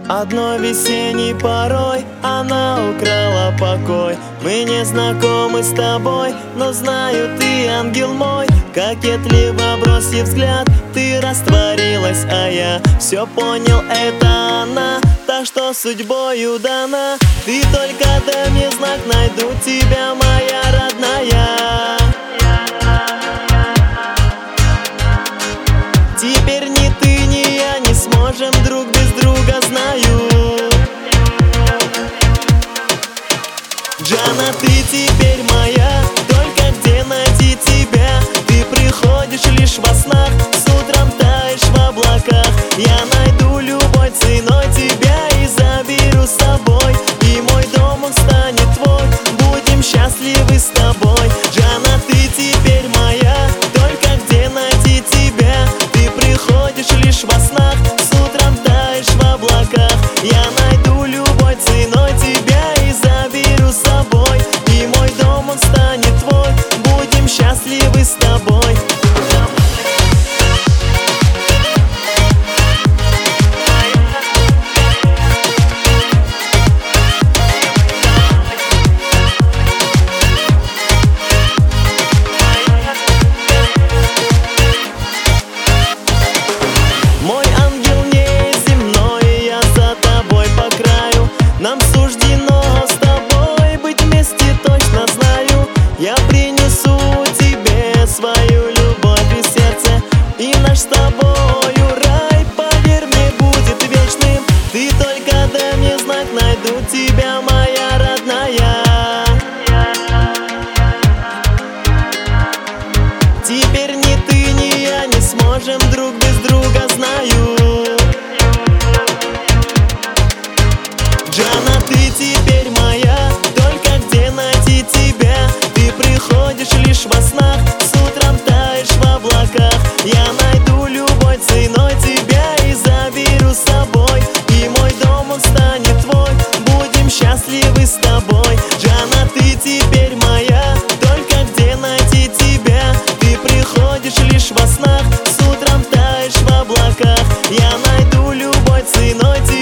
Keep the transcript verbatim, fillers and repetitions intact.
Одной весенней порой она украла покой. Мы не знакомы с тобой, но знаю, ты ангел мой. Кокетливо бросив взгляд, ты растворилась, а я все понял, это она, та, что судьбою дана. Ты только дай мне знак, найду тебя, моя родная. Теперь ни ты, ни я не сможем друг без друга, знаю. Джана, ты теперь моя, только где найти тебя? Ты приходишь лишь во снах, с утром таешь в облаках. Я найду любой ценой тебя и заберу с собой, и мой дом он станет твой, будем счастливы с тобой. Джана, ты теперь моя, только где найти тебя? Ты приходишь лишь во снах, с утром таешь в облаках. Я найду любой ценой тебя и заберу с собой, и мой дом он станет твой, будем счастливы с тобой. Нам суждено с тобой быть вместе, точно знаю. Я принесу тебе свою любовь и сердце, и наш с тобою рай, поверь мне, будет вечным. Ты только дай мне знак, найду тебя, моя родная. Теперь ни ты, ни я не сможем друг без друга, знаю. Джана, ты теперь моя, только где найти тебя? Ты приходишь лишь во снах, с утром таешь в облаках. Я найду любой ценой тебя и заберу с собой, и мой дом он станет твой, будем счастливы с тобой. Джана, ты теперь моя, только где найти тебя? Ты приходишь лишь во снах, с утром таешь в облаках. Я найду любой ценой тебя